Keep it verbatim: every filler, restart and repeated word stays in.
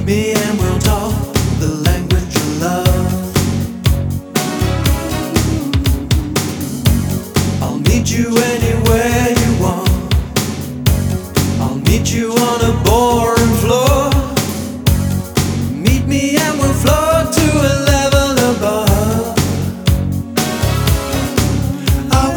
me and we'll talk the language of love. I'll meet you anywhere.